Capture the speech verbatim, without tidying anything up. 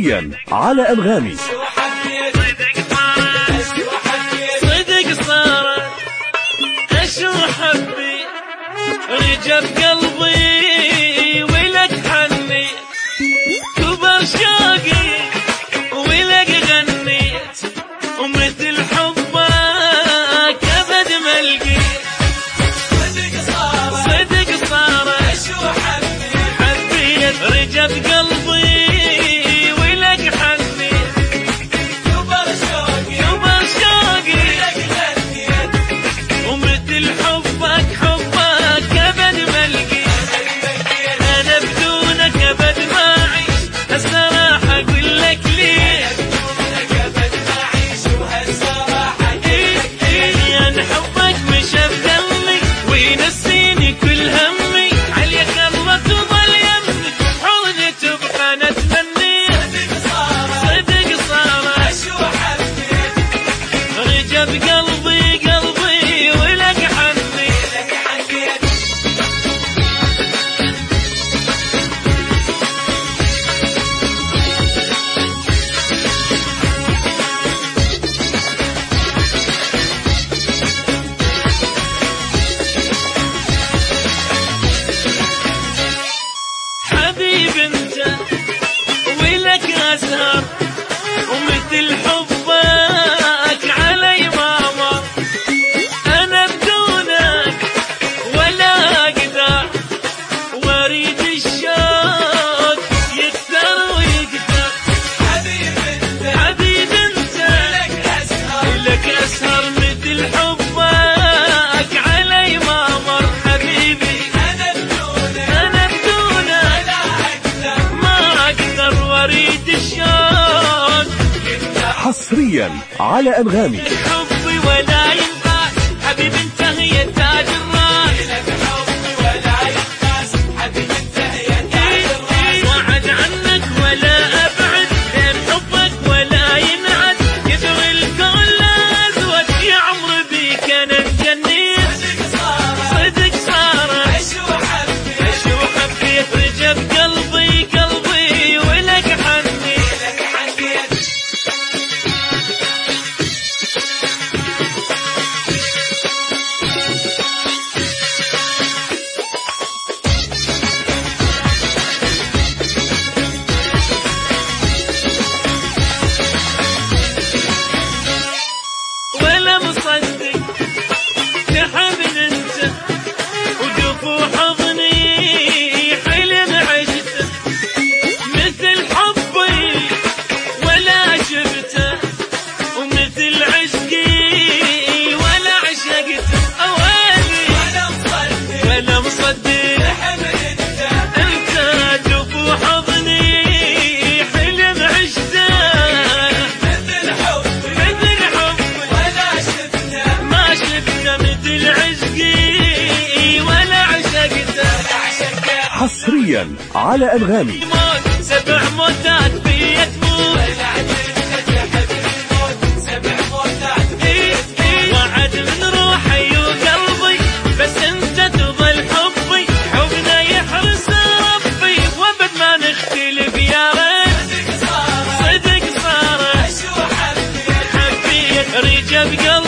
حصريا على أنغامي. صدق صارت أشو حبي رجب قلبي ولك حني كبر شوقي ولك غنيت ومثل حبك أبد ما لقيت. صدق صارت أشو حبي حبيت رجب قلبي ولك حني كبر شوقي كبر شوقي ولك غنيت ومثل حبك حبك أبد ما لقيت. أنا بدونك أبد ما أعيش الصراحة أقول لك ليه أبد ما أعيش وهالصراحة أقول لك ليه. أنا حبك مشى بدمي وينسيني كل همي عليك الله تضل يمي حولي تبقى نتمني. صدق صارت أشو حبيت رجب قلبي قلبي ولك حني لك حنيت. حبيب انت ولك أزهر ومثل حبك علي ما مر. أنا بدونك ولا أقدر وأريد الشوق يكثر ويكثر. حبيب انت حبيب انت ولك أزهر ولك أزهر مثل حبك علي ما مر. حبيبي أنا بدونك أنا بدونك ولا أقدر ما أقدر وأريد الشوق حصريا على أنغامي. حبي ولا ينقاس حبيب انت هي تاج الراس. لك حبي ولا ينقاس حبيب انت هي تاج الراس. وعد عنك ولا ابعد لين حبك ولا ينعد يدر الكون لا ازود يا عمري بيك انا اتجنيت. صدق صارت اشو حبيت اشو حبيت رجب قلبي قلبي ولك حني لك حنيت. ولا مصدق تحمل انت وقفوا حضني حلم عشته مثل حبي ولا شفته ومثل عشقي ولا عشقته. اوالي ولا مصدق ولا مصدق تحمل انت انت قفوا حضني حلم عشته مثل حبي مثل حبي ولا شفته ما شفته مثل عشقي ولا عشقته. حصريا على أنغامي. موت سبع موتات بي تموت ولا عجبتك يا حبيبي موت سبع موتات بي تموت. وعد من روحي وقلبي بس انت تظل حبي حبنا يحرس ربي وابد ما نختلف يا ريت. صدق صارت اشو حبيت حبيت رجب قلبي